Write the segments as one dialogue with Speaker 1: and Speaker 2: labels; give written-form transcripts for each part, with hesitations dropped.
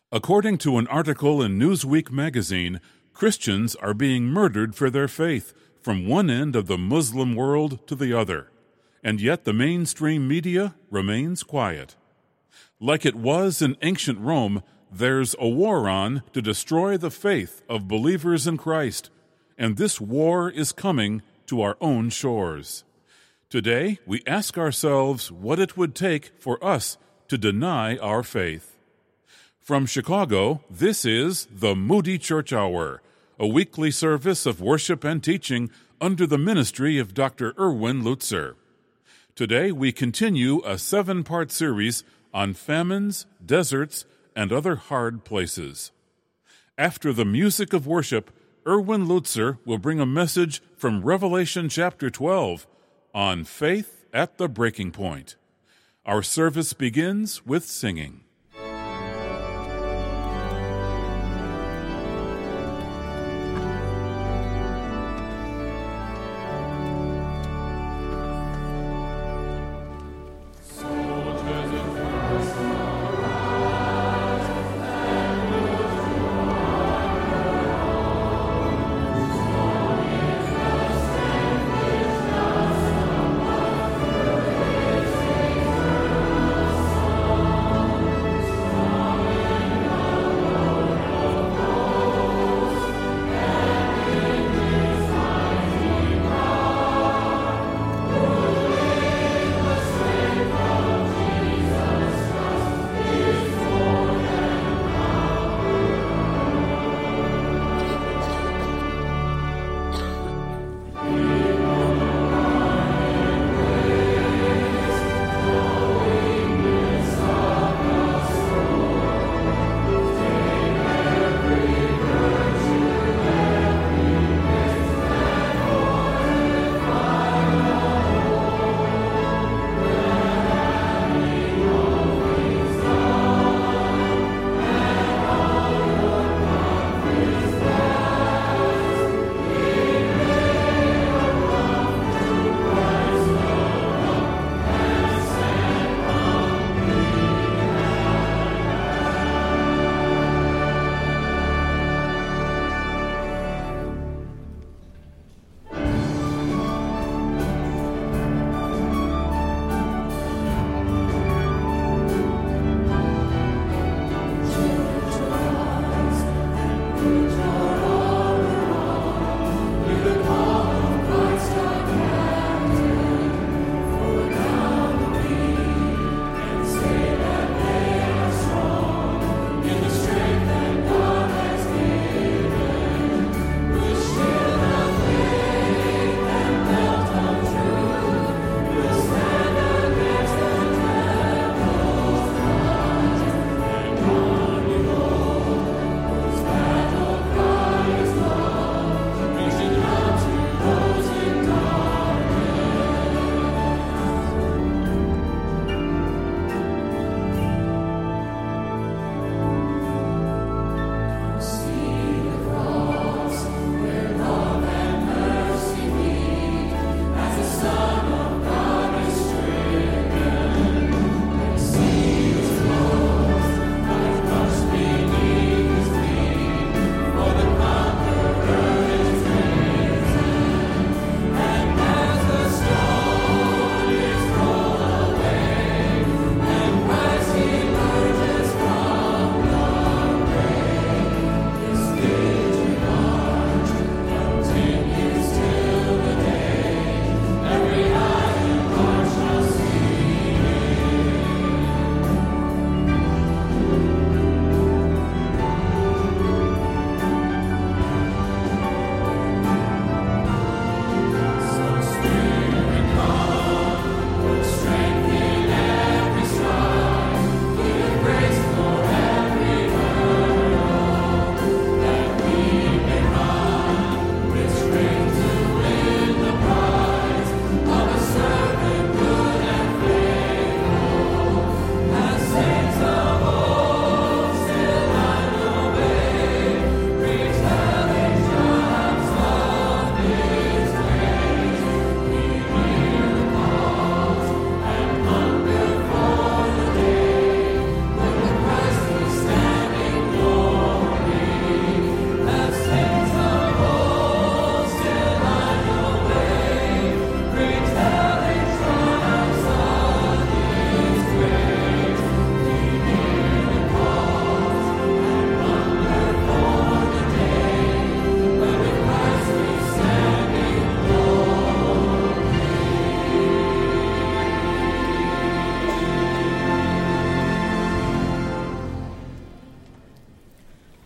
Speaker 1: According to an article in Newsweek magazine, Christians are being murdered for their faith from one end of the Muslim world to the other, and yet the mainstream media remains quiet. Like it was in ancient Rome, there's a war on to destroy the faith of believers in Christ, and this war is coming to our own shores. Today, we ask ourselves what it would take for us to deny our faith. From Chicago, this is the Moody Church Hour, a weekly service of worship and teaching under the ministry of Dr. Erwin Lutzer. Today, we continue a 7-part series on famines, deserts, and other hard places. After the music of worship, Erwin Lutzer will bring a message from Revelation chapter 12 on faith at the breaking point. Our service begins with singing.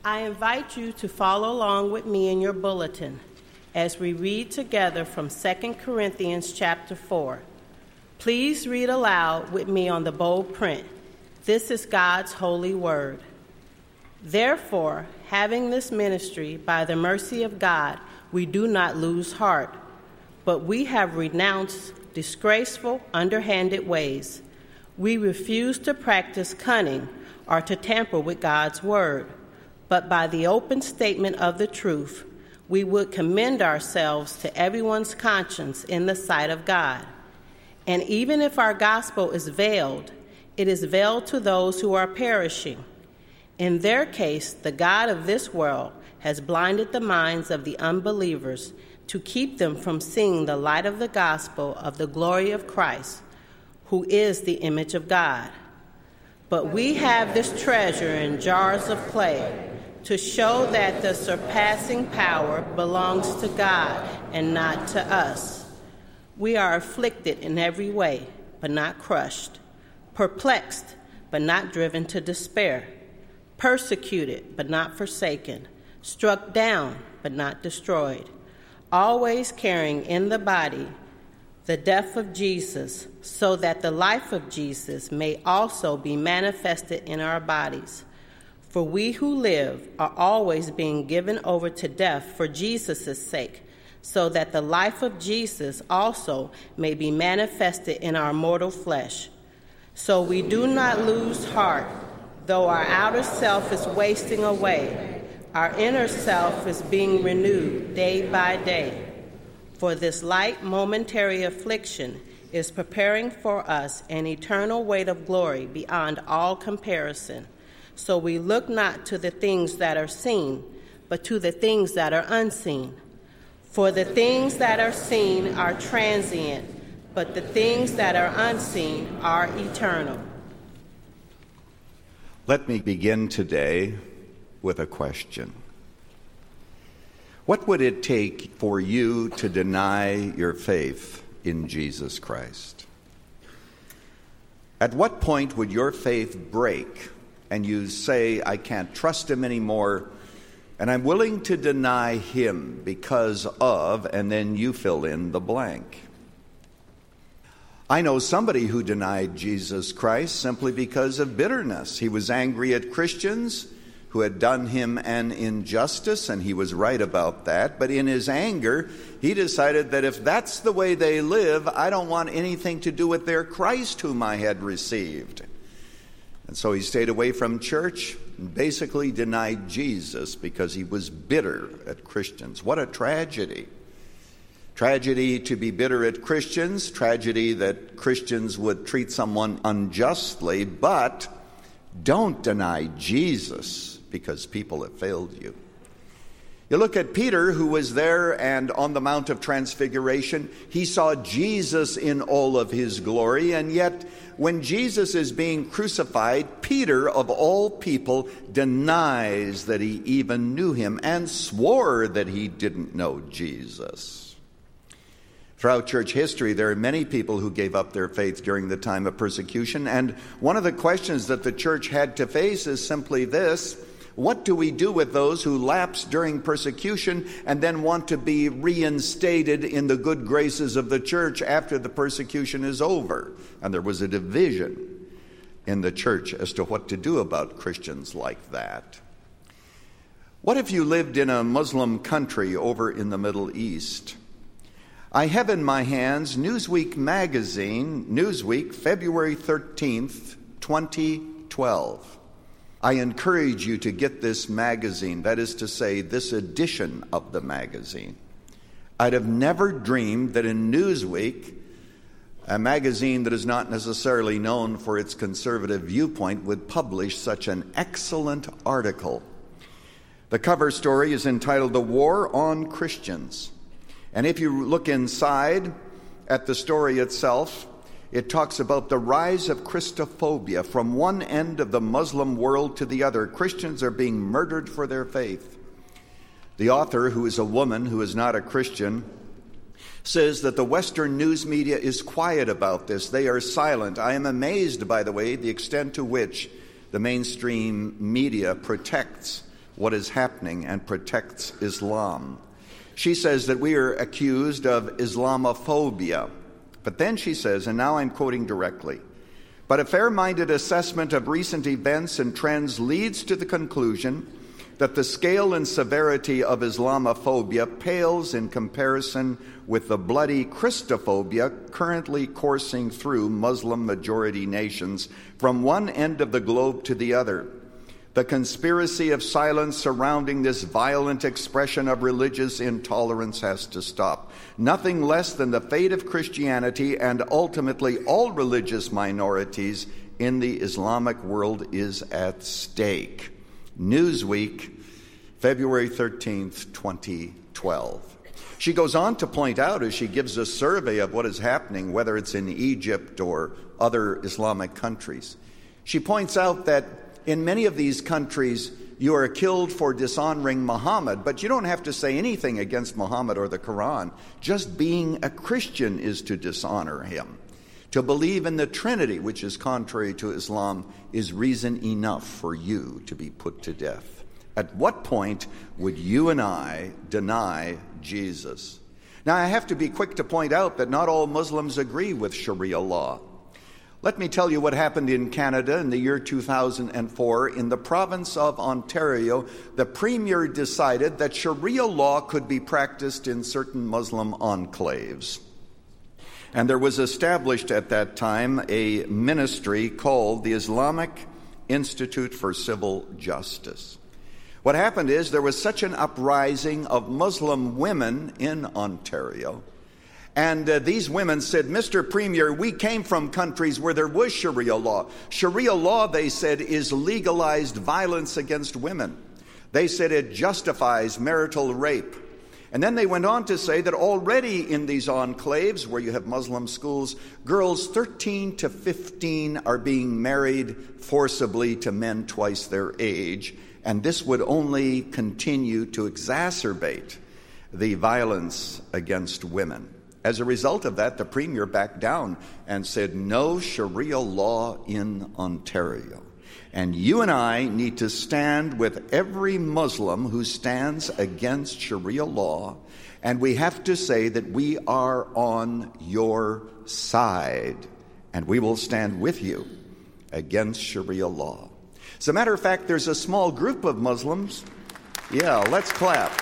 Speaker 2: I invite you to follow along with me in your bulletin as we read together from 2 Corinthians chapter 4. Please read aloud with me on the bold print. This is God's holy word. Therefore, having this ministry by the mercy of God, we do not lose heart, but we have renounced disgraceful, underhanded ways. We refuse to practice cunning or to tamper with God's word, but by the open statement of the truth, we would commend ourselves to everyone's conscience in the sight of God. And even if our gospel is veiled, it is veiled to those who are perishing. In their case, the God of this world has blinded the minds of the unbelievers to keep them from seeing the light of the gospel of the glory of Christ, who is the image of God. But we have this treasure in jars of clay to show that the surpassing power belongs to God and not to us. We are afflicted in every way, but not crushed, perplexed, but not driven to despair, persecuted, but not forsaken, struck down, but not destroyed, always carrying in the body the death of Jesus, so that the life of Jesus may also be manifested in our bodies. For we who live are always being given over to death for Jesus' sake, so that the life of Jesus also may be manifested in our mortal flesh. So we do not lose heart, though our outer self is wasting away. Our inner self is being renewed day by day. For this light momentary affliction is preparing for us an eternal weight of glory beyond all comparison. So we look not to the things that are seen, but to the things that are unseen. For the things that are seen are transient, but the things that are unseen are eternal.
Speaker 3: Let me begin today with a question. What would it take for you to deny your faith in Jesus Christ? At what point would your faith break and you say, I can't trust him anymore, and I'm willing to deny him because of, and then you fill in the blank? I know somebody who denied Jesus Christ simply because of bitterness. He was angry at Christians who had done him an injustice, and he was right about that. But in his anger, he decided that if that's the way they live, I don't want anything to do with their Christ whom I had received. And so he stayed away from church and basically denied Jesus because he was bitter at Christians. What a tragedy. Tragedy to be bitter at Christians, tragedy that Christians would treat someone unjustly, but don't deny Jesus because people have failed you. You look at Peter, who was there and on the Mount of Transfiguration. He saw Jesus in all of his glory, and yet when Jesus is being crucified, Peter, of all people, denies that he even knew him and swore that he didn't know Jesus. Throughout church history, there are many people who gave up their faith during the time of persecution, and one of the questions that the church had to face is simply this: what do we do with those who lapse during persecution and then want to be reinstated in the good graces of the church after the persecution is over? And there was a division in the church as to what to do about Christians like that. What if you lived in a Muslim country over in the Middle East? I have in my hands Newsweek magazine, Newsweek, February 13th, 2012. I encourage you to get this magazine, that is to say, this edition of the magazine. I'd have never dreamed that in Newsweek, a magazine that is not necessarily known for its conservative viewpoint, would publish such an excellent article. The cover story is entitled "The War on Christians." And if you look inside at the story itself, it talks about the rise of Christophobia from one end of the Muslim world to the other. Christians are being murdered for their faith. The author, who is a woman who is not a Christian, says that the Western news media is quiet about this. They are silent. I am amazed, by the way, the extent to which the mainstream media protects what is happening and protects Islam. She says that we are accused of Islamophobia. But then she says, and now I'm quoting directly, but a fair-minded assessment of recent events and trends leads to the conclusion that the scale and severity of Islamophobia pales in comparison with the bloody Christophobia currently coursing through Muslim-majority nations from one end of the globe to the other. The conspiracy of silence surrounding this violent expression of religious intolerance has to stop. Nothing less than the fate of Christianity and ultimately all religious minorities in the Islamic world is at stake. Newsweek, February 13th, 2012. She goes on to point out, as she gives a survey of what is happening, whether it's in Egypt or other Islamic countries, she points out that in many of these countries, you are killed for dishonoring Muhammad, but you don't have to say anything against Muhammad or the Quran. Just being a Christian is to dishonor him. To believe in the Trinity, which is contrary to Islam, is reason enough for you to be put to death. At what point would you and I deny Jesus? Now, I have to be quick to point out that not all Muslims agree with Sharia law. Let me tell you what happened in Canada in the year 2004. In the province of Ontario, the Premier decided that Sharia law could be practiced in certain Muslim enclaves. And there was established at that time a ministry called the Islamic Institute for Civil Justice. What happened is there was such an uprising of Muslim women in Ontario. And these women said, Mr. Premier, we came from countries where there was Sharia law. Sharia law, they said, is legalized violence against women. They said it justifies marital rape. And then they went on to say that already in these enclaves where you have Muslim schools, girls 13 to 15 are being married forcibly to men twice their age. And this would only continue to exacerbate the violence against women. As a result of that, the Premier backed down and said, no Sharia law in Ontario. And you and I need to stand with every Muslim who stands against Sharia law, and we have to say that we are on your side, and we will stand with you against Sharia law. As a matter of fact, there's a small group of Muslims. Yeah, let's clap.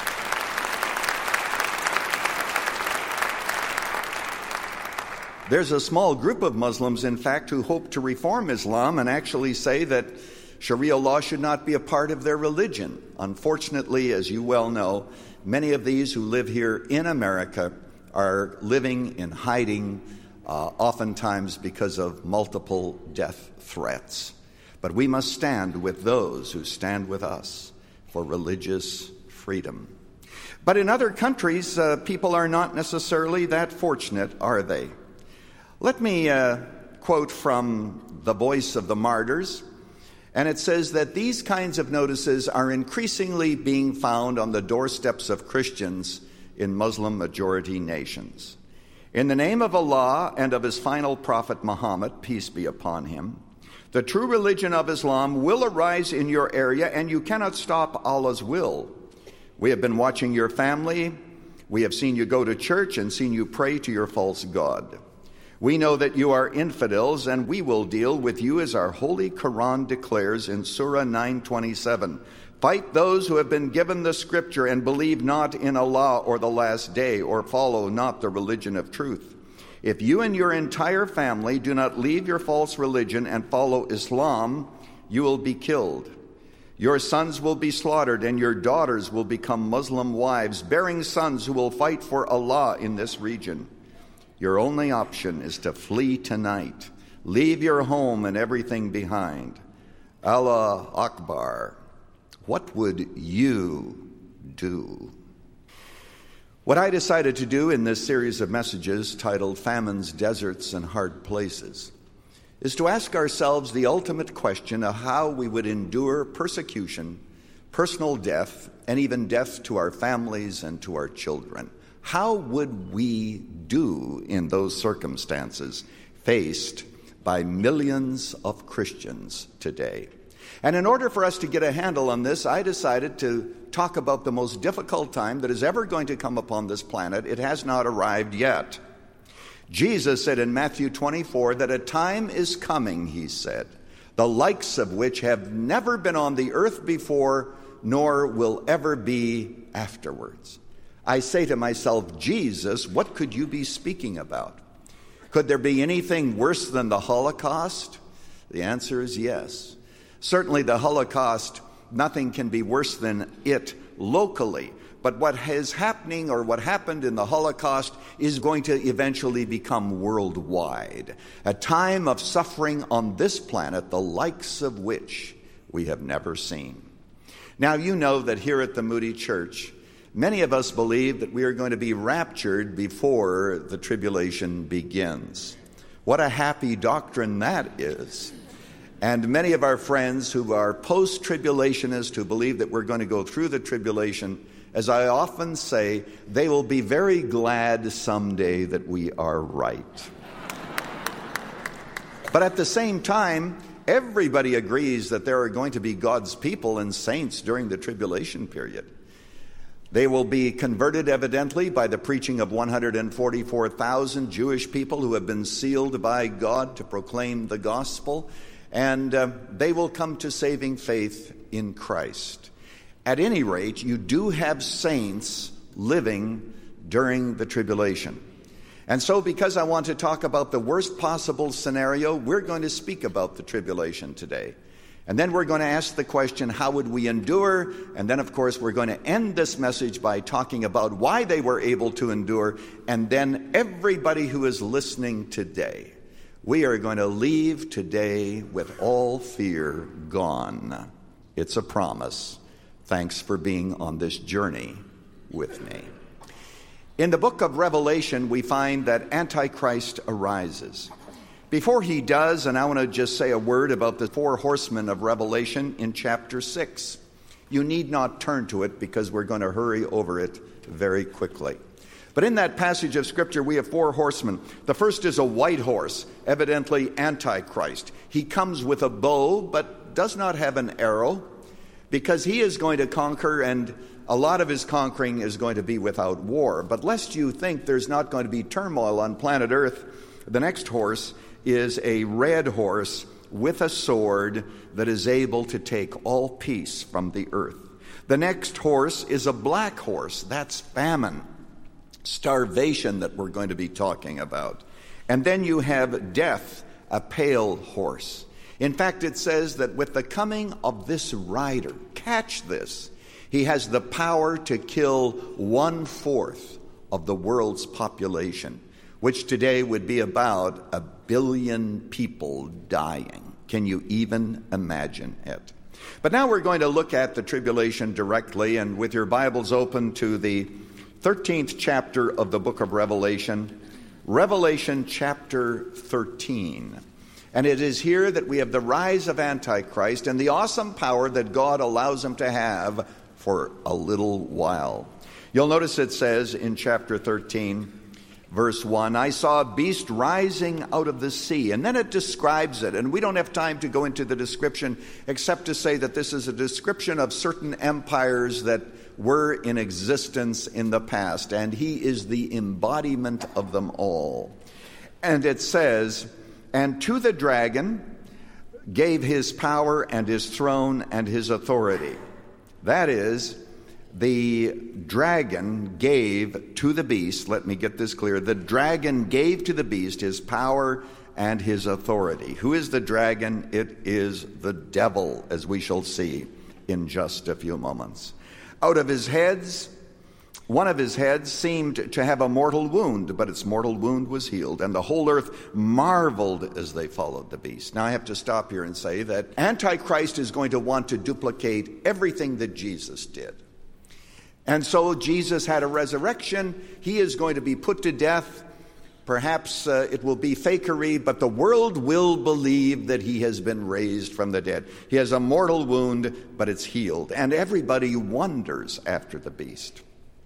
Speaker 3: There's a small group of Muslims, in fact, who hope to reform Islam and actually say that Sharia law should not be a part of their religion. Unfortunately, as you well know, many of these who live here in America are living in hiding, oftentimes because of multiple death threats. But we must stand with those who stand with us for religious freedom. But in other countries, people are not necessarily that fortunate, are they? Let me quote from The Voice of the Martyrs, and it says that these kinds of notices are increasingly being found on the doorsteps of Christians in Muslim-majority nations. In the name of Allah and of his final prophet Muhammad, peace be upon him, the true religion of Islam will arise in your area, and you cannot stop Allah's will. We have been watching your family. We have seen you go to church and seen you pray to your false god. We know that you are infidels, and we will deal with you as our Holy Quran declares in Surah 9:27. Fight those who have been given the scripture and believe not in Allah or the last day, or follow not the religion of truth. If you and your entire family do not leave your false religion and follow Islam, you will be killed. Your sons will be slaughtered, and your daughters will become Muslim wives, bearing sons who will fight for Allah in this region. Your only option is to flee tonight. Leave your home and everything behind. Allah Akbar. What would you do? What I decided to do in this series of messages titled Famines, Deserts, and Hard Places is to ask ourselves the ultimate question of how we would endure persecution, personal death, and even death to our families and to our children. How would we do in those circumstances faced by millions of Christians today? And in order for us to get a handle on this, I decided to talk about the most difficult time that is ever going to come upon this planet. It has not arrived yet. Jesus said in Matthew 24 that a time is coming, he said, the likes of which have never been on the earth before, nor will ever be afterwards. I say to myself, Jesus, what could you be speaking about? Could there be anything worse than the Holocaust? The answer is yes. Certainly the Holocaust, nothing can be worse than it locally. But what is happening, or what happened in the Holocaust, is going to eventually become worldwide. A time of suffering on this planet, the likes of which we have never seen. Now, you know that here at the Moody Church, many of us believe that we are going to be raptured before the tribulation begins. What a happy doctrine that is. And many of our friends who are post-tribulationists, who believe that we're going to go through the tribulation, as I often say, they will be very glad someday that we are right. But at the same time, everybody agrees that there are going to be God's people and saints during the tribulation period. They will be converted, evidently, by the preaching of 144,000 Jewish people who have been sealed by God to proclaim the gospel, and they will come to saving faith in Christ. At any rate, you do have saints living during the tribulation. And so, because I want to talk about the worst possible scenario, we're going to speak about the tribulation today. And then we're going to ask the question, how would we endure? And then, of course, we're going to end this message by talking about why they were able to endure. And then everybody who is listening today, we are going to leave today with all fear gone. It's a promise. Thanks for being on this journey with me. In the book of Revelation, we find that Antichrist arises. Before he does, and I want to just say a word about the four horsemen of Revelation in chapter 6. You need not turn to it because we're going to hurry over it very quickly. But in that passage of Scripture, we have four horsemen. The first is a white horse, evidently Antichrist. He comes with a bow, but does not have an arrow, because he is going to conquer, and a lot of his conquering is going to be without war. But lest you think there's not going to be turmoil on planet Earth, the next horse is a red horse with a sword that is able to take all peace from the earth. The next horse is a black horse. That's famine, starvation that we're going to be talking about. And then you have death, a pale horse. In fact, it says that with the coming of this rider, catch this, he has the power to kill 1/4 of the world's population, which today would be about 1 billion people dying. Can you even imagine it? But now we're going to look at the tribulation directly, and with your Bibles open to the 13th chapter of the book of Revelation, Revelation chapter 13. And it is here that we have the rise of Antichrist and the awesome power that God allows him to have for a little while. You'll notice it says in chapter 13, verse 1, I saw a beast rising out of the sea. And then it describes it. And we don't have time to go into the description except to say that this is a description of certain empires that were in existence in the past. And he is the embodiment of them all. And it says, and to the dragon gave his power and his throne and his authority. That is, the dragon gave to the beast, let me get this clear, the dragon gave to the beast his power and his authority. Who is the dragon? It is the devil, as we shall see in just a few moments. Out of his heads, one of his heads seemed to have a mortal wound, but its mortal wound was healed, and the whole earth marveled as they followed the beast. Now I have to stop here and say that Antichrist is going to want to duplicate everything that Jesus did. And so Jesus had a resurrection. He is going to be put to death. Perhaps it will be fakery, but the world will believe that he has been raised from the dead. He has a mortal wound, but it's healed. And everybody wonders after the beast.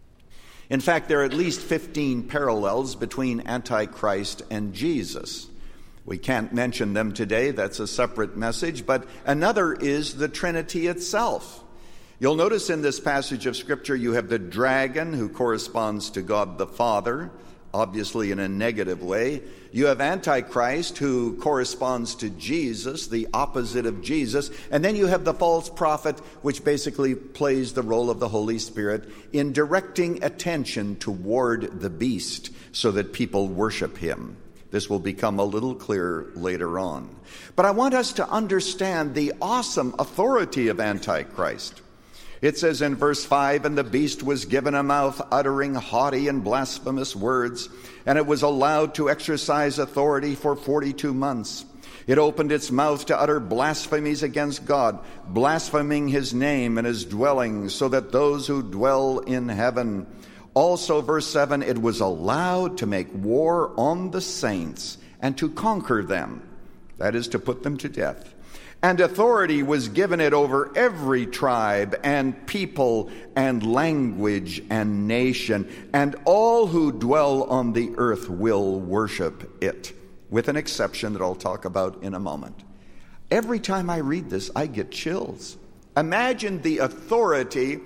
Speaker 3: In fact, there are at least 15 parallels between Antichrist and Jesus. We can't mention them today. That's a separate message. But another is the Trinity itself. You'll notice in this passage of Scripture you have the dragon, who corresponds to God the Father, obviously in a negative way. You have Antichrist, who corresponds to Jesus, the opposite of Jesus. And then you have the false prophet, which basically plays the role of the Holy Spirit in directing attention toward the beast so that people worship him. This will become a little clearer later on. But I want us to understand the awesome authority of Antichrist. It says in verse 5, "And the beast was given a mouth uttering haughty and blasphemous words, and it was allowed to exercise authority for 42 months. It opened its mouth to utter blasphemies against God, blaspheming his name and his dwelling, so that those who dwell in heaven." Also, verse 7, "It was allowed to make war on the saints and to conquer them," that is, to put them to death. "And authority was given it over every tribe and people and language and nation, and all who dwell on the earth will worship it," with an exception that I'll talk about in a moment. Every time I read this, I get chills. Imagine the authority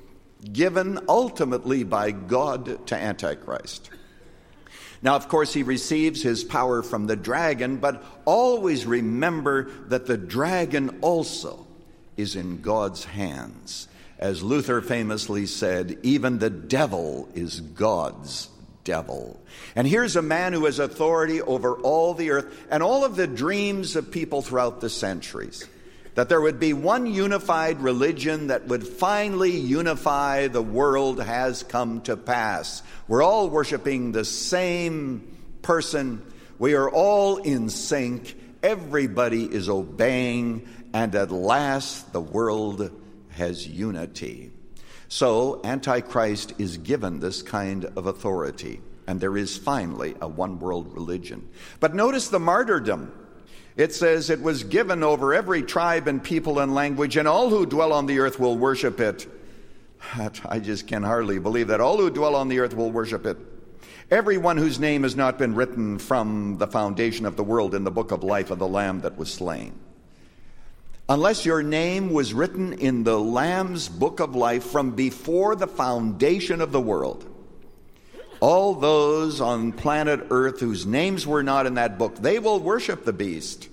Speaker 3: given ultimately by God to Antichrist. Now, of course, he receives his power from the dragon, but always remember that the dragon also is in God's hands. As Luther famously said, even the devil is God's devil. And here's a man who has authority over all the earth, and all of the dreams of people throughout the centuries, that there would be one unified religion that would finally unify the world, has come to pass. We're all worshiping the same person. We are all in sync. Everybody is obeying. And at last, the world has unity. So, Antichrist is given this kind of authority. And there is finally a one-world religion. But notice the martyrdom. It says it was given over every tribe and people and language, and all who dwell on the earth will worship it. I just can hardly believe that. All who dwell on the earth will worship it. Everyone whose name has not been written from the foundation of the world in the book of life of the Lamb that was slain. Unless your name was written in the Lamb's book of life from before the foundation of the world, all those on planet Earth whose names were not in that book, they will worship the beast.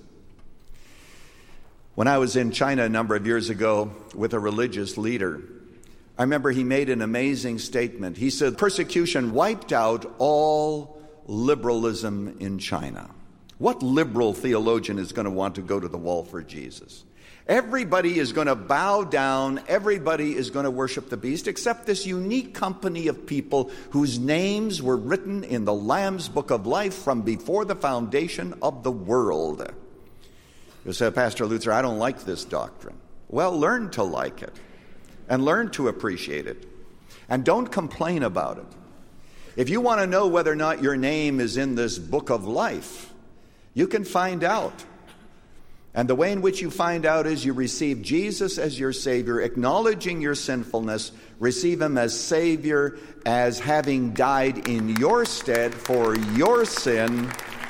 Speaker 3: When I was in China a number of years ago with a religious leader, I remember he made an amazing statement. He said, persecution wiped out all liberalism in China. What liberal theologian is going to want to go to the wall for Jesus? Everybody is going to bow down. Everybody is going to worship the beast, except this unique company of people whose names were written in the Lamb's book of life from before the foundation of the world. You say, Pastor Luther, I don't like this doctrine. Well, learn to like it and learn to appreciate it. And don't complain about it. If you want to know whether or not your name is in this book of life, you can find out. And the way in which you find out is you receive Jesus as your Savior, acknowledging your sinfulness, receive Him as Savior, as having died in your stead for your sin.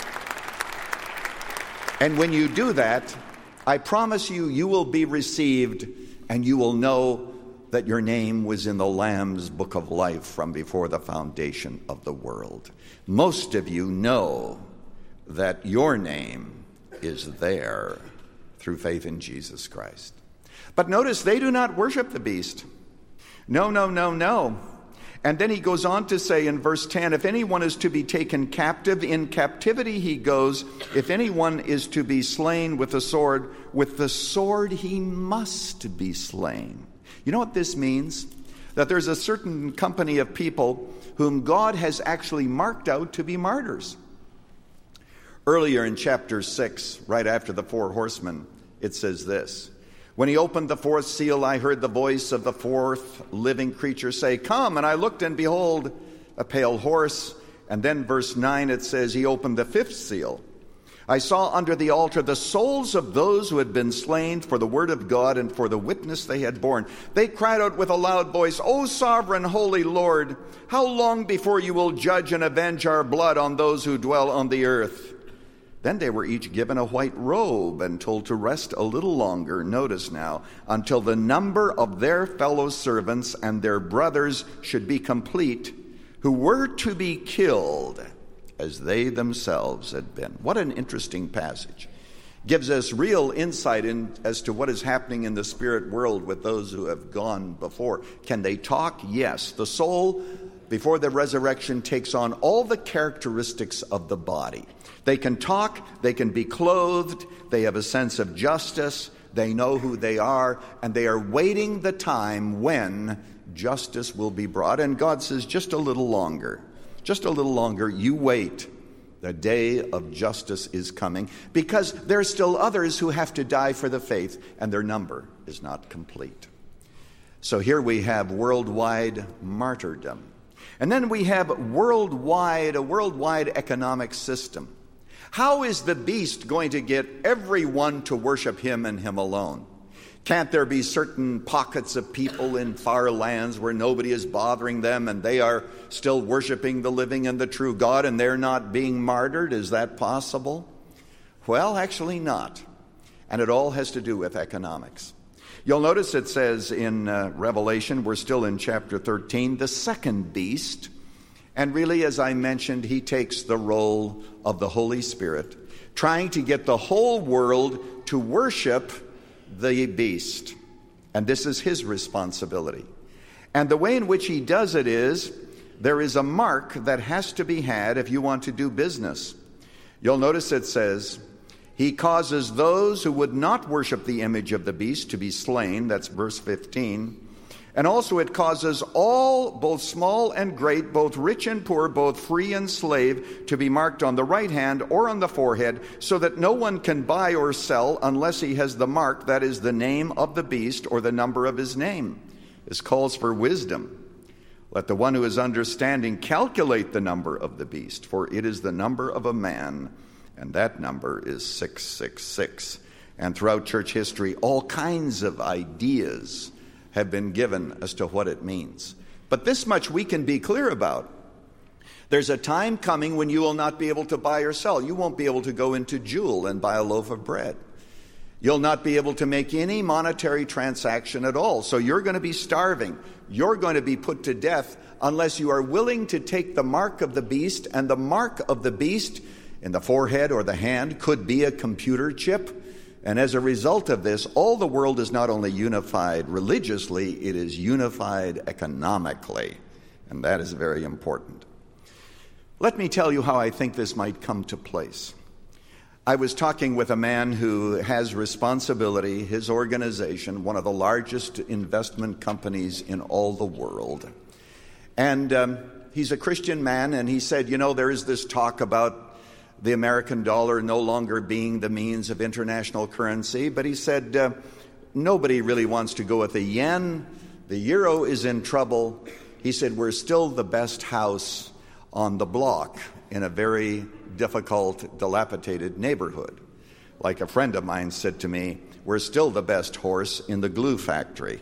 Speaker 3: And when you do that, I promise you, you will be received and you will know that your name was in the Lamb's book of life from before the foundation of the world. Most of you know that your name is there through faith in Jesus Christ. But notice, they do not worship the beast. No, no, no, no. And then he goes on to say in verse 10, if anyone is to be taken captive, in captivity he goes. If anyone is to be slain with the sword he must be slain. You know what this means? That there's a certain company of people whom God has actually marked out to be martyrs. Earlier in chapter 6, right after the four horsemen, it says this. When he opened the fourth seal, I heard the voice of the fourth living creature say, come, and I looked, and behold, a pale horse. And then verse 9, it says, he opened the fifth seal. I saw under the altar the souls of those who had been slain for the word of God and for the witness they had borne. They cried out with a loud voice, O sovereign, holy Lord, how long before you will judge and avenge our blood on those who dwell on the earth? Then they were each given a white robe and told to rest a little longer, notice now, until the number of their fellow servants and their brothers should be complete, who were to be killed as they themselves had been. What an interesting passage. Gives us real insight as to what is happening in the spirit world with those who have gone before. Can they talk? Yes. The soul, before the resurrection, takes on all the characteristics of the body. They can talk, they can be clothed, they have a sense of justice, they know who they are, and they are waiting the time when justice will be brought. And God says, just a little longer, you wait. The day of justice is coming, because there are still others who have to die for the faith, and their number is not complete. So here we have worldwide martyrdom. And then we have a worldwide economic system. How is the beast going to get everyone to worship him and him alone? Can't there be certain pockets of people in far lands where nobody is bothering them and they are still worshiping the living and the true God and they're not being martyred? Is that possible? Well, actually not. And it all has to do with economics. You'll notice it says in Revelation, we're still in chapter 13, the second beast. And really, as I mentioned, he takes the role of the Holy Spirit, trying to get the whole world to worship the beast. And this is his responsibility. And the way in which he does it is, there is a mark that has to be had if you want to do business. You'll notice it says, he causes those who would not worship the image of the beast to be slain. That's verse 15. And also it causes all, both small and great, both rich and poor, both free and slave, to be marked on the right hand or on the forehead, so that no one can buy or sell unless he has the mark, that is the name of the beast or the number of his name. This calls for wisdom. Let the one who is understanding calculate the number of the beast, for it is the number of a man, and that number is 666. And throughout church history, all kinds of ideas have been given as to what it means. But this much we can be clear about. There's a time coming when you will not be able to buy or sell. You won't be able to go into Jewel and buy a loaf of bread. You'll not be able to make any monetary transaction at all. So you're going to be starving. You're going to be put to death unless you are willing to take the mark of the beast. And the mark of the beast in the forehead or the hand could be a computer chip. And as a result of this, all the world is not only unified religiously, it is unified economically. And that is very important. Let me tell you how I think this might come to place. I was talking with a man who has responsibility, his organization, one of the largest investment companies in all the world. And he's a Christian man, and he said, there is this talk about the American dollar no longer being the means of international currency. But he said, nobody really wants to go with the yen. The euro is in trouble. He said, we're still the best house on the block in a very difficult, dilapidated neighborhood. Like a friend of mine said to me, we're still the best horse in the glue factory.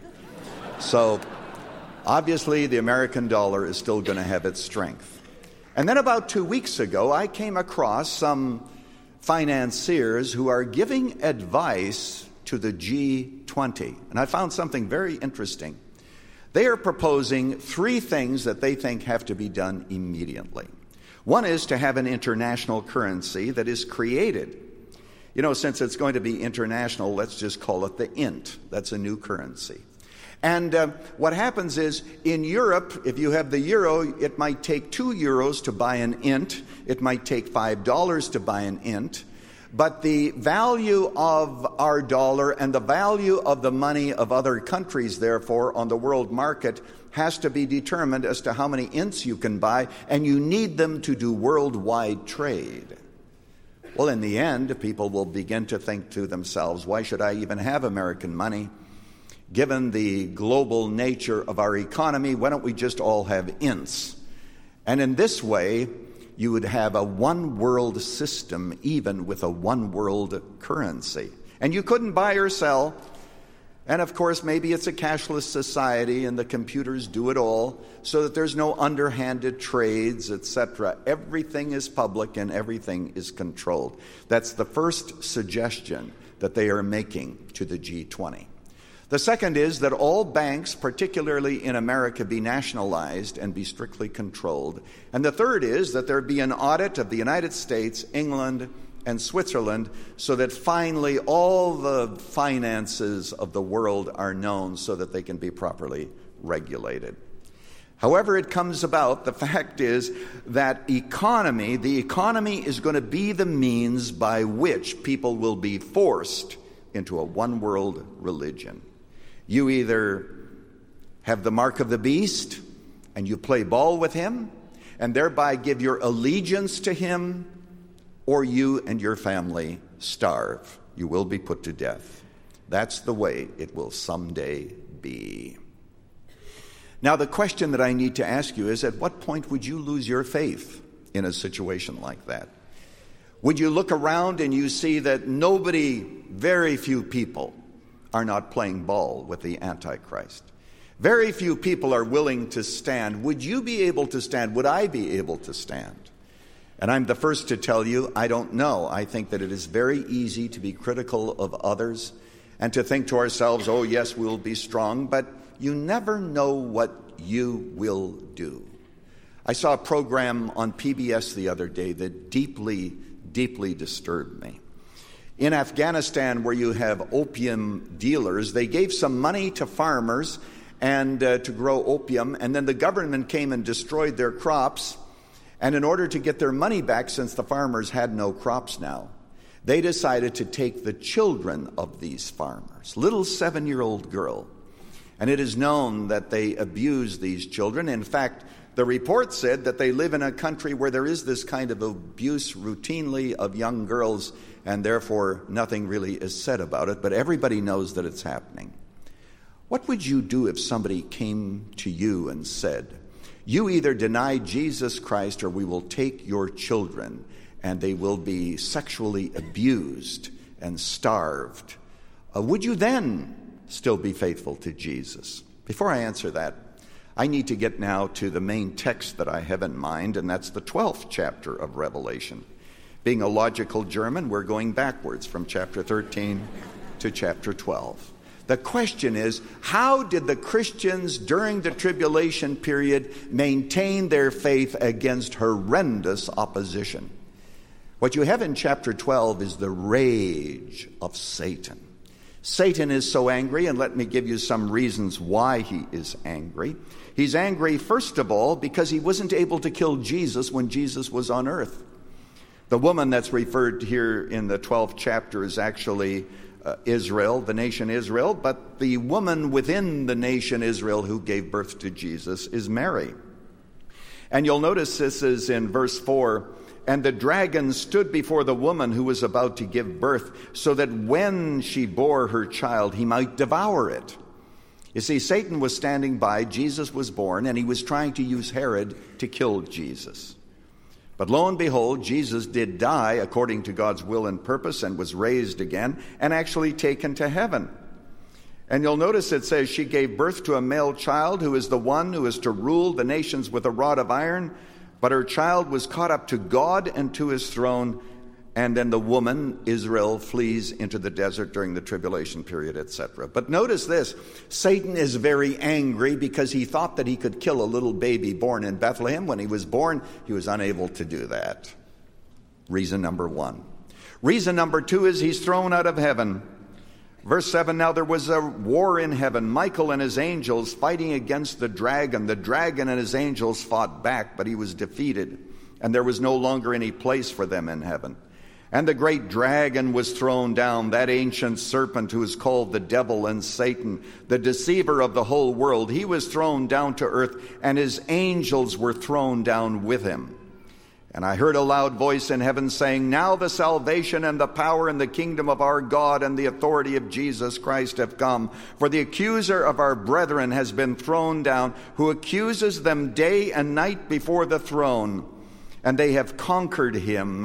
Speaker 3: So obviously the American dollar is still going to have its strength. And then about 2 weeks ago, I came across some financiers who are giving advice to the G20. And I found something very interesting. They are proposing 3 things that they think have to be done immediately. One is to have an international currency that is created. Since it's going to be international, let's just call it the INT. That's a new currency. And what happens is, in Europe, if you have the euro, it might take 2 euros to buy an INT. It might take $5 to buy an INT. But the value of our dollar and the value of the money of other countries, therefore, on the world market has to be determined as to how many INTs you can buy, and you need them to do worldwide trade. Well, in the end, people will begin to think to themselves, why should I even have American money? Given the global nature of our economy, why don't we just all have INTs? And in this way, you would have a one-world system, even with a one-world currency. And you couldn't buy or sell. And of course, maybe it's a cashless society and the computers do it all so that there's no underhanded trades, etc. Everything is public and everything is controlled. That's the first suggestion that they are making to the G20. The second is that all banks, particularly in America, be nationalized and be strictly controlled. And the third is that there be an audit of the United States, England, and Switzerland, so that finally all the finances of the world are known so that they can be properly regulated. However it comes about, the fact is that the economy is going to be the means by which people will be forced into a one-world religion. You either have the mark of the beast and you play ball with him and thereby give your allegiance to him, or you and your family starve. You will be put to death. That's the way it will someday be. Now, the question that I need to ask you is, at what point would you lose your faith in a situation like that? Would you look around and you see that very few people are not playing ball with the Antichrist? Very few people are willing to stand. Would you be able to stand? Would I be able to stand? And I'm the first to tell you, I don't know. I think that it is very easy to be critical of others and to think to ourselves, oh yes, we'll be strong, but you never know what you will do. I saw a program on PBS the other day that deeply, deeply disturbed me. In Afghanistan, where you have opium dealers, they gave some money to farmers and to grow opium, and then the government came and destroyed their crops. And in order to get their money back, since the farmers had no crops now, they decided to take the children of these farmers, little 7-year-old girl. And it is known that they abuse these children. In fact, the report said that they live in a country where there is this kind of abuse routinely of young girls, and therefore nothing really is said about it, but everybody knows that it's happening. What would you do if somebody came to you and said, you either deny Jesus Christ or we will take your children and they will be sexually abused and starved? Would you then still be faithful to Jesus? Before I answer that, I need to get now to the main text that I have in mind, and that's the 12th chapter of Revelation. Being a logical German, we're going backwards from chapter 13 to chapter 12. The question is, how did the Christians during the tribulation period maintain their faith against horrendous opposition? What you have in chapter 12 is the rage of Satan. Satan is so angry, and let me give you some reasons why he is angry. He's angry, first of all, because he wasn't able to kill Jesus when Jesus was on earth. The woman that's referred here in the 12th chapter is actually Israel, the nation Israel, but the woman within the nation Israel who gave birth to Jesus is Mary. And you'll notice this is in verse 4, and the dragon stood before the woman who was about to give birth, so that when she bore her child, he might devour it. You see, Satan was standing by, Jesus was born, and he was trying to use Herod to kill Jesus. But lo and behold, Jesus did die according to God's will and purpose and was raised again and actually taken to heaven. And you'll notice it says she gave birth to a male child who is the one who is to rule the nations with a rod of iron. But her child was caught up to God and to his throne. And then the woman, Israel, flees into the desert during the tribulation period, etc. But notice this, Satan is very angry because he thought that he could kill a little baby born in Bethlehem. When he was born, he was unable to do that. Reason number one. Reason number two is he's thrown out of heaven. Verse 7, now there was a war in heaven, Michael and his angels fighting against the dragon. The dragon and his angels fought back, but he was defeated, and there was no longer any place for them in heaven. And the great dragon was thrown down, that ancient serpent who is called the devil and Satan, the deceiver of the whole world. He was thrown down to earth, and his angels were thrown down with him. And I heard a loud voice in heaven saying, now the salvation and the power and the kingdom of our God and the authority of Jesus Christ have come. For the accuser of our brethren has been thrown down, who accuses them day and night before the throne. And they have conquered him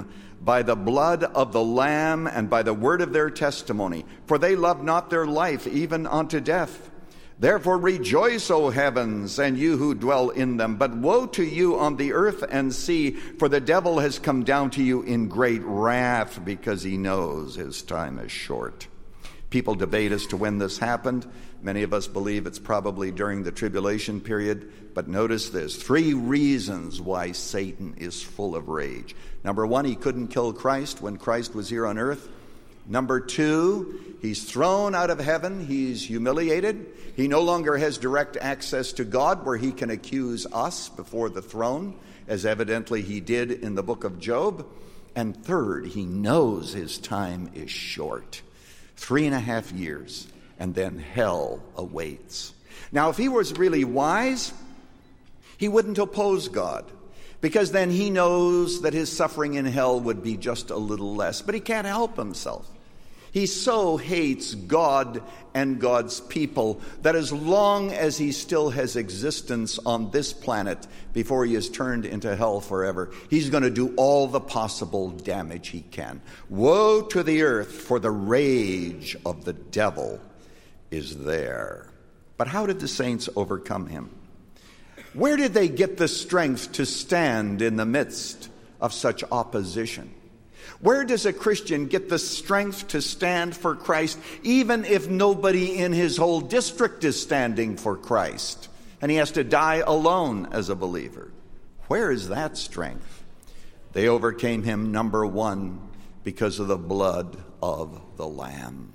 Speaker 3: by the blood of the Lamb and by the word of their testimony. For they loved not their life even unto death. Therefore rejoice, O heavens, and you who dwell in them. But woe to you on the earth and sea, for the devil has come down to you in great wrath, because he knows his time is short. People debate as to when this happened. Many of us believe it's probably during the tribulation period. But notice this, 3 reasons why Satan is full of rage. Number 1, he couldn't kill Christ when Christ was here on earth. Number 2, he's thrown out of heaven. He's humiliated. He no longer has direct access to God where he can accuse us before the throne, as evidently he did in the book of Job. And third, he knows his time is short. 3.5 years, and then hell awaits. Now, if he was really wise, he wouldn't oppose God, because then he knows that his suffering in hell would be just a little less. But he can't help himself. He so hates God and God's people that as long as he still has existence on this planet before he is turned into hell forever, he's going to do all the possible damage he can. Woe to the earth, for the rage of the devil is there. But how did the saints overcome him? Where did they get the strength to stand in the midst of such opposition? Where does a Christian get the strength to stand for Christ, even if nobody in his whole district is standing for Christ, and he has to die alone as a believer? Where is that strength? They overcame him, number 1, because of the blood of the Lamb.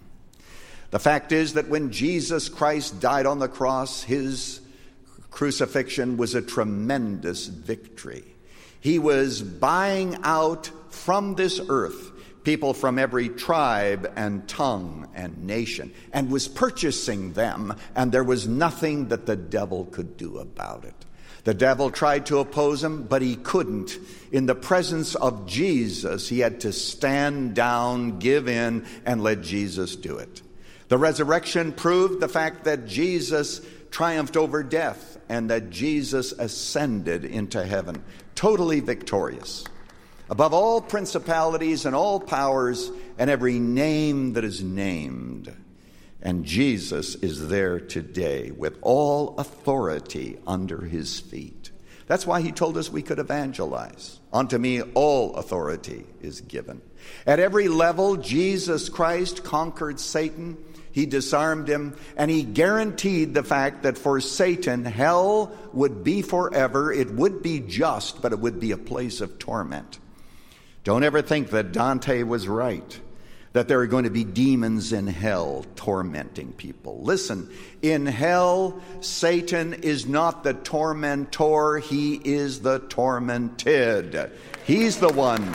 Speaker 3: The fact is that when Jesus Christ died on the cross, his crucifixion was a tremendous victory. He was buying out from this earth people from every tribe and tongue and nation, and was purchasing them, and there was nothing that the devil could do about it. The devil tried to oppose him, but he couldn't. In the presence of Jesus, he had to stand down, give in, and let Jesus do it. The resurrection proved the fact that Jesus triumphed over death and that Jesus ascended into heaven, totally victorious, above all principalities and all powers and every name that is named. And Jesus is there today with all authority under his feet. That's why he told us we could evangelize. Unto me all authority is given. At every level, Jesus Christ conquered Satan. He disarmed him, and he guaranteed the fact that for Satan, hell would be forever. It would be just, but it would be a place of torment. Don't ever think that Dante was right, that there are going to be demons in hell tormenting people. Listen, in hell, Satan is not the tormentor, he is the tormented. He's the one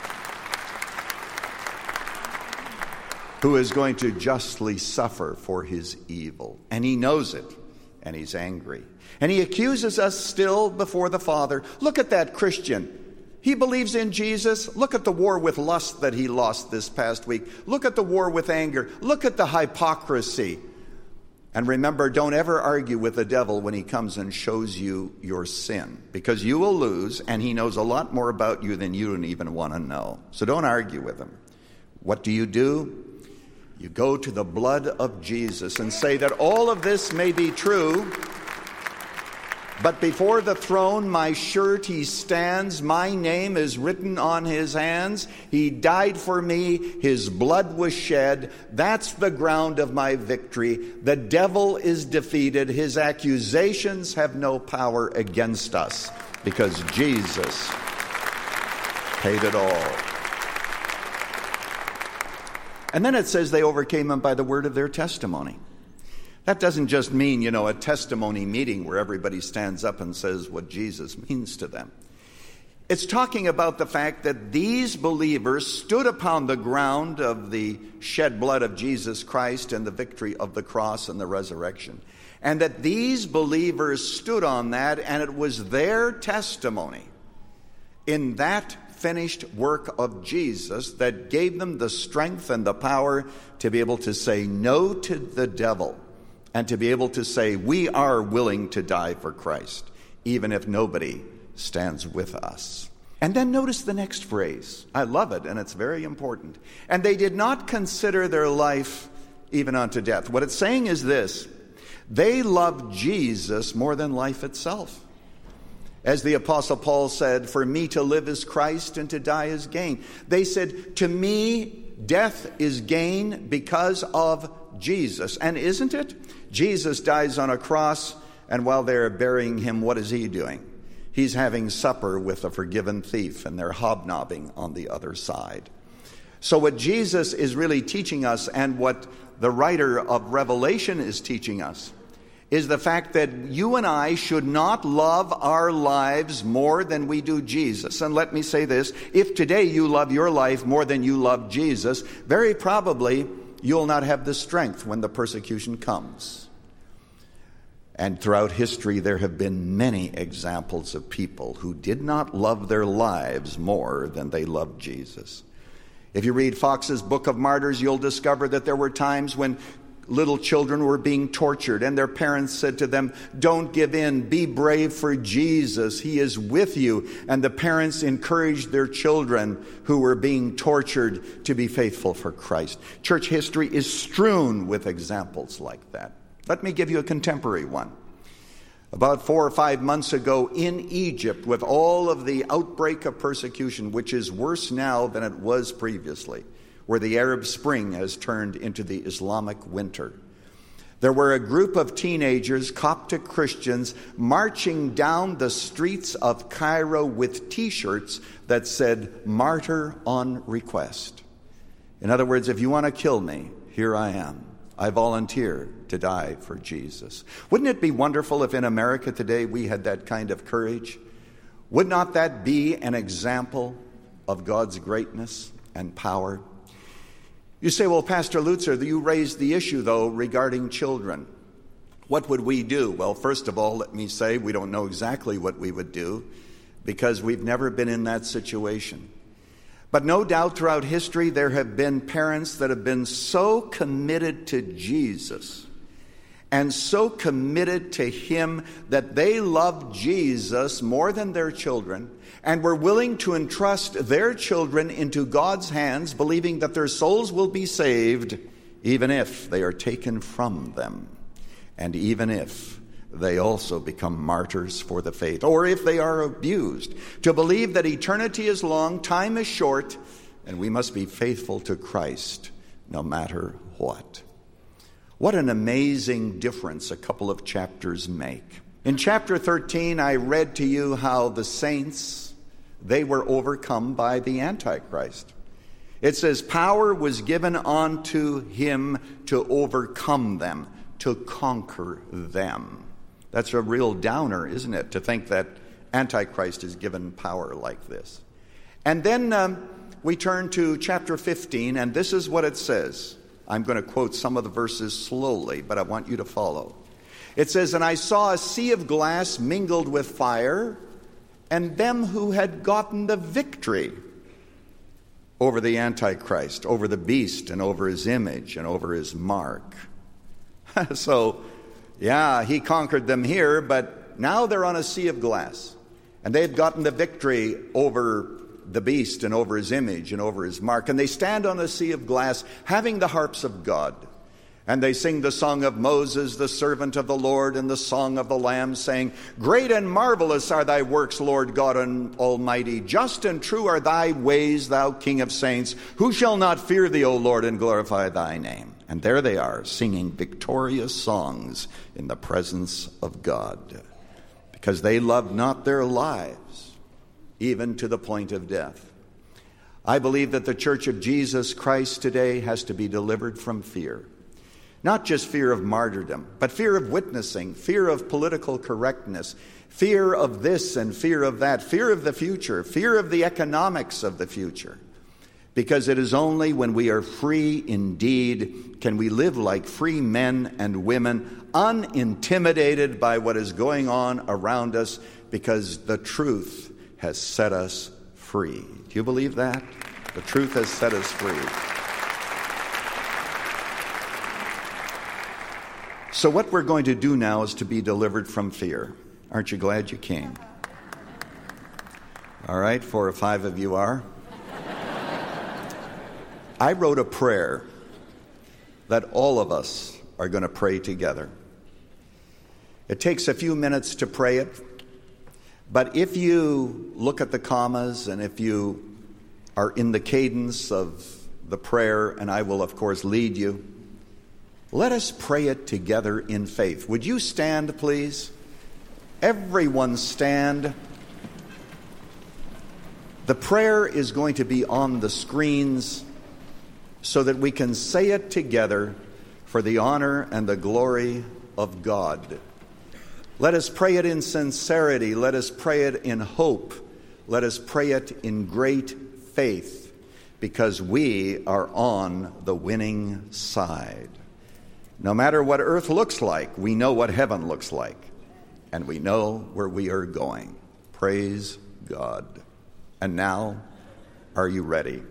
Speaker 3: who is going to justly suffer for his evil. And he knows it, and he's angry. And he accuses us still before the Father. Look at that Christian. He believes in Jesus. Look at the war with lust that he lost this past week. Look at the war with anger. Look at the hypocrisy. And remember, don't ever argue with the devil when he comes and shows you your sin, because you will lose, and he knows a lot more about you than you don't even want to know. So don't argue with him. What do? You go to the blood of Jesus and say that all of this may be true, but before the throne my surety stands, my name is written on his hands. He died for me, his blood was shed. That's the ground of my victory. The devil is defeated. His accusations have no power against us, because Jesus paid it all. And then it says they overcame him by the word of their testimony. That doesn't just mean, a testimony meeting where everybody stands up and says what Jesus means to them. It's talking about the fact that these believers stood upon the ground of the shed blood of Jesus Christ and the victory of the cross and the resurrection. And that these believers stood on that, and it was their testimony in that finished work of Jesus that gave them the strength and the power to be able to say no to the devil, and to be able to say we are willing to die for Christ, even if nobody stands with us. And then notice the next phrase. I love it, and it's very important. And they did not consider their life even unto death. What it's saying is this: they loved Jesus more than life itself. As the Apostle Paul said, for me to live is Christ and to die is gain. They said, to me, death is gain because of Jesus. And isn't it? Jesus dies on a cross, and while they're burying him, what is he doing? He's having supper with a forgiven thief, and they're hobnobbing on the other side. So what Jesus is really teaching us, and what the writer of Revelation is teaching us, is the fact that you and I should not love our lives more than we do Jesus. And let me say this: if today you love your life more than you love Jesus, very probably you'll not have the strength when the persecution comes. And throughout history, there have been many examples of people who did not love their lives more than they loved Jesus. If you read Fox's Book of Martyrs, you'll discover that there were times when little children were being tortured, and their parents said to them, don't give in, be brave for Jesus, he is with you. And the parents encouraged their children who were being tortured to be faithful for Christ. Church history is strewn with examples like that. Let me give you a contemporary one. About 4 or 5 months ago in Egypt, with all of the outbreak of persecution, which is worse now than it was previously, where the Arab Spring has turned into the Islamic winter, there were a group of teenagers, Coptic Christians, marching down the streets of Cairo with T-shirts that said, "Martyr on request." In other words, if you want to kill me, here I am. I volunteer to die for Jesus. Wouldn't it be wonderful if in America today we had that kind of courage? Would not that be an example of God's greatness and power? You say, well, Pastor Lutzer, you raised the issue, though, regarding children. What would we do? Well, first of all, let me say we don't know exactly what we would do because we've never been in that situation. But no doubt throughout history there have been parents that have been so committed to Jesus and so committed to him that they loved Jesus more than their children and were willing to entrust their children into God's hands, believing that their souls will be saved even if they are taken from them, and even if they also become martyrs for the faith, or if they are abused, to believe that eternity is long, time is short, and we must be faithful to Christ no matter what. What an amazing difference a couple of chapters make. In chapter 13, I read to you how the saints, they were overcome by the Antichrist. It says, power was given unto him to overcome them, to conquer them. That's a real downer, isn't it, to think that Antichrist is given power like this. And then we turn to chapter 15, and this is what it says. I'm going to quote some of the verses slowly, but I want you to follow. It says, and I saw a sea of glass mingled with fire, and them who had gotten the victory over the Antichrist, over the beast, and over his image, and over his mark. So, yeah, he conquered them here, but now they're on a sea of glass. And they've gotten the victory over the beast and over his image and over his mark. And they stand on a sea of glass having the harps of God. And they sing the song of Moses, the servant of the Lord, and the song of the Lamb, saying, great and marvelous are thy works, Lord God Almighty. Just and true are thy ways, thou King of saints. Who shall not fear thee, O Lord, and glorify thy name? And there they are, singing victorious songs in the presence of God, because they loved not their lives, even to the point of death. I believe that the Church of Jesus Christ today has to be delivered from fear. Not just fear of martyrdom, but fear of witnessing, fear of political correctness, fear of this and fear of that, fear of the future, fear of the economics of the future. Because it is only when we are free indeed can we live like free men and women, unintimidated by what is going on around us, because the truth has set us free. Do you believe that? The truth has set us free. So what we're going to do now is to be delivered from fear. Aren't you glad you came? All right, 4 or 5 of you are. I wrote a prayer that all of us are going to pray together. It takes a few minutes to pray it, but if you look at the commas and if you are in the cadence of the prayer, and I will, of course, lead you, let us pray it together in faith. Would you stand, please? Everyone stand. The prayer is going to be on the screens so that we can say it together for the honor and the glory of God. Let us pray it in sincerity. Let us pray it in hope. Let us pray it in great faith, because we are on the winning side. No matter what earth looks like, we know what heaven looks like, and we know where we are going. Praise God. And now, are you ready?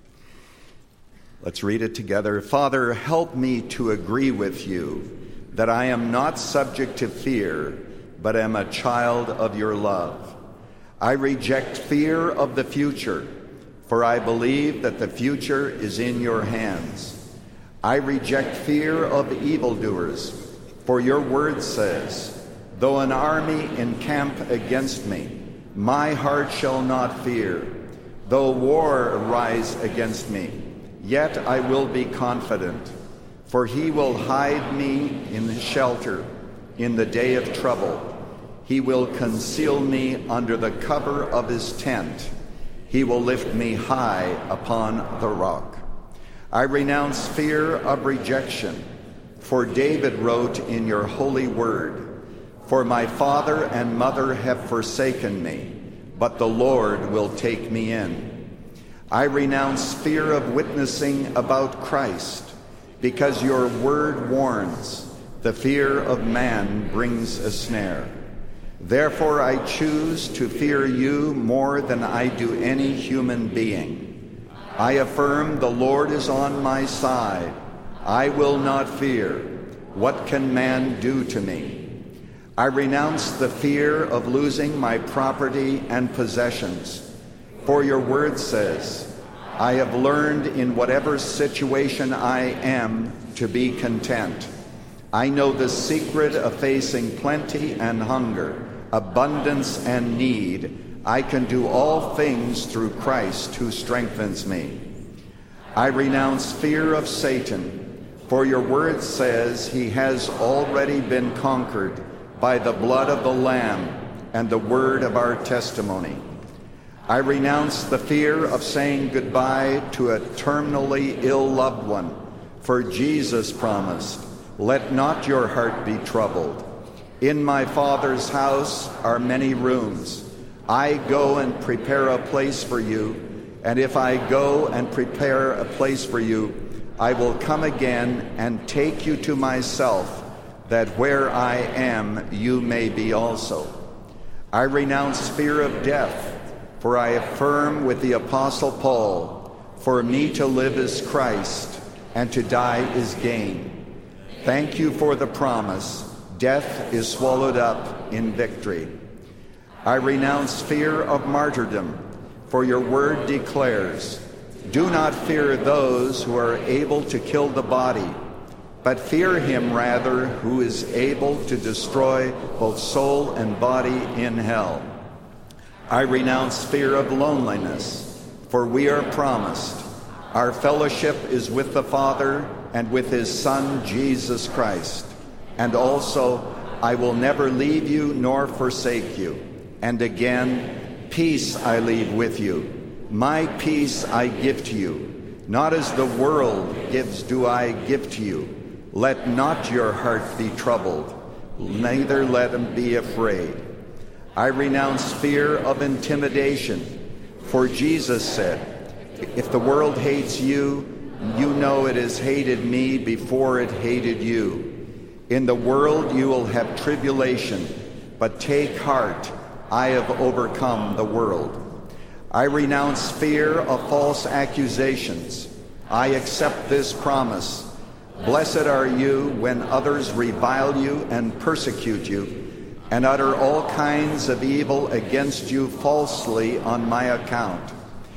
Speaker 3: Let's read it together. Father, help me to agree with you that I am not subject to fear, but am a child of your love. I reject fear of the future, for I believe that the future is in your hands. I reject fear of evildoers, for your word says, though an army encamp against me, my heart shall not fear. Though war arise against me, yet I will be confident. For he will hide me in the shelter in the day of trouble. He will conceal me under the cover of his tent. He will lift me high upon the rock. I renounce fear of rejection, for David wrote in your holy word, for my father and mother have forsaken me, but the Lord will take me in. I renounce fear of witnessing about Christ, because your word warns, the fear of man brings a snare. Therefore I choose to fear you more than I do any human being. I affirm the Lord is on my side. I will not fear. What can man do to me? I renounce the fear of losing my property and possessions. For your word says, I have learned in whatever situation I am to be content. I know the secret of facing plenty and hunger, abundance and need. I can do all things through Christ who strengthens me. I renounce fear of Satan, for your word says he has already been conquered by the blood of the Lamb and the word of our testimony. I renounce the fear of saying goodbye to a terminally ill loved one, for Jesus promised, let not your heart be troubled. In my Father's house are many rooms. I go and prepare a place for you, and if I go and prepare a place for you, I will come again and take you to myself, that where I am, you may be also. I renounce fear of death, for I affirm with the Apostle Paul, for me to live is Christ, and to die is gain. Thank you for the promise. Death is swallowed up in victory. I renounce fear of martyrdom, for your word declares, do not fear those who are able to kill the body, but fear him rather who is able to destroy both soul and body in hell. I renounce fear of loneliness, for we are promised, our fellowship is with the Father and with his Son, Jesus Christ. And also, I will never leave you nor forsake you. And again, peace I leave with you. My peace I give to you. Not as the world gives do I give to you. Let not your heart be troubled, neither let him be afraid. I renounce fear of intimidation, for Jesus said, if the world hates you, you know it has hated me before it hated you. In the world you will have tribulation, but take heart, I have overcome the world. I renounce fear of false accusations. I accept this promise. Blessed are you when others revile you and persecute you, and utter all kinds of evil against you falsely on my account.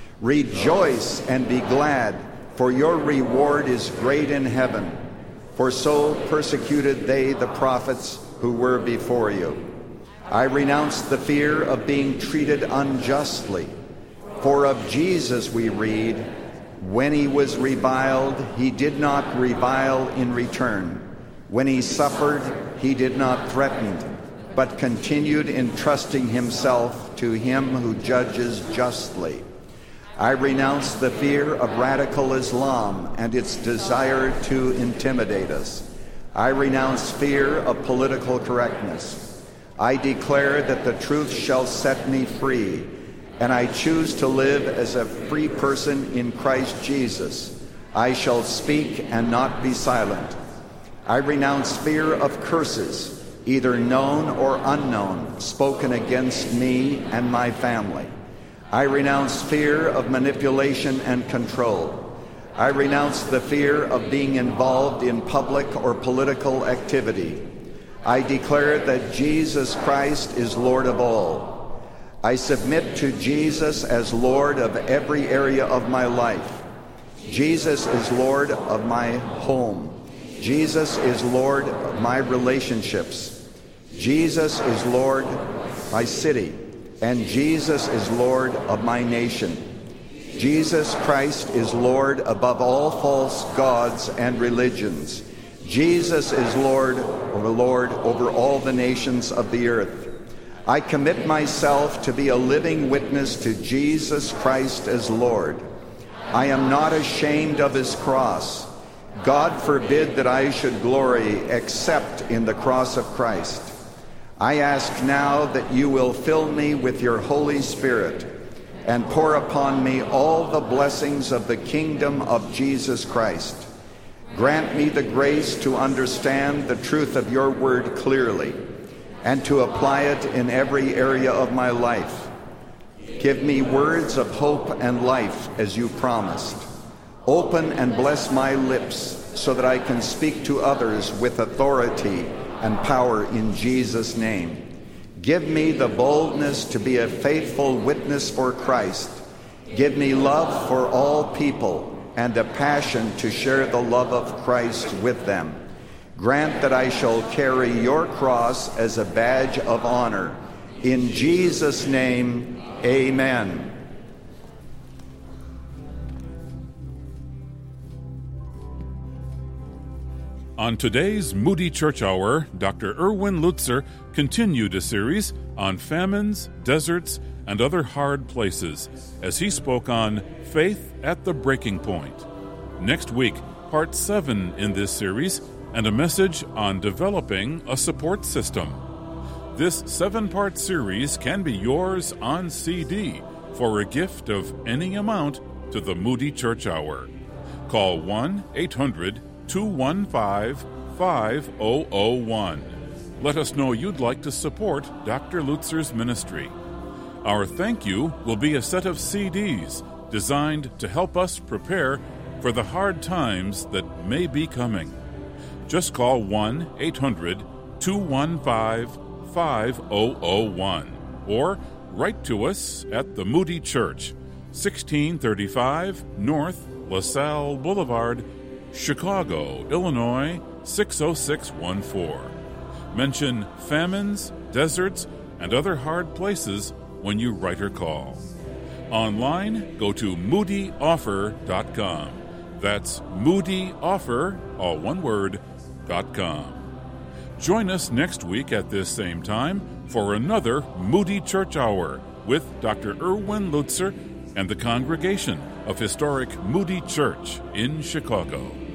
Speaker 3: Rejoice and be glad, for your reward is great in heaven. For so persecuted they the prophets who were before you. I renounce the fear of being treated unjustly. For of Jesus we read, when he was reviled, he did not revile in return. When he suffered, he did not threaten, but continued entrusting himself to him who judges justly. I renounce the fear of radical Islam and its desire to intimidate us. I renounce fear of political correctness. I declare that the truth shall set me free, and I choose to live as a free person in Christ Jesus. I shall speak and not be silent. I renounce fear of curses, either known or unknown, spoken against me and my family. I renounce fear of manipulation and control. I renounce the fear of being involved in public or political activity. I declare that Jesus Christ is Lord of all. I submit to Jesus as Lord of every area of my life. Jesus is Lord of my home. Jesus is Lord of my relationships. Jesus is Lord of my city. And Jesus is Lord of my nation. Jesus Christ is Lord above all false gods and religions. Jesus is Lord over all the nations of the earth. I commit myself to be a living witness to Jesus Christ as Lord. I am not ashamed of his cross. God forbid that I should glory except in the cross of Christ. I ask now that you will fill me with your Holy Spirit and pour upon me all the blessings of the kingdom of Jesus Christ. Grant me the grace to understand the truth of your word clearly and to apply it in every area of my life. Give me words of hope and life as you promised. Open and bless my lips so that I can speak to others with authority and power in Jesus' name. Give me the boldness to be a faithful witness for Christ. Give me love for all people and a passion to share the love of Christ with them. Grant that I shall carry your cross as a badge of honor. In Jesus' name, amen.
Speaker 1: On today's Moody Church Hour, Dr. Erwin Lutzer continued a series on famines, deserts, and other hard places as he spoke on Faith at the Breaking Point. Next week, part 7 in this series and a message on developing a support system. This 7-part series can be yours on CD for a gift of any amount to the Moody Church Hour. Call 1-800-215-5001. Let us know you'd like to support Dr. Lutzer's ministry. Our thank you will be a set of CDs designed to help us prepare for the hard times that may be coming. Just call 1-800-215-5001 or write to us at the Moody Church, 1635 North LaSalle Boulevard, Chicago, Illinois, 60614. Mention famines, deserts, and other hard places when you write or call. Online, go to moodyoffer.com. That's moodyoffer, all one word, .com. Join us next week at this same time for another Moody Church Hour with Dr. Erwin Lutzer and the congregation of historic Moody Church in Chicago.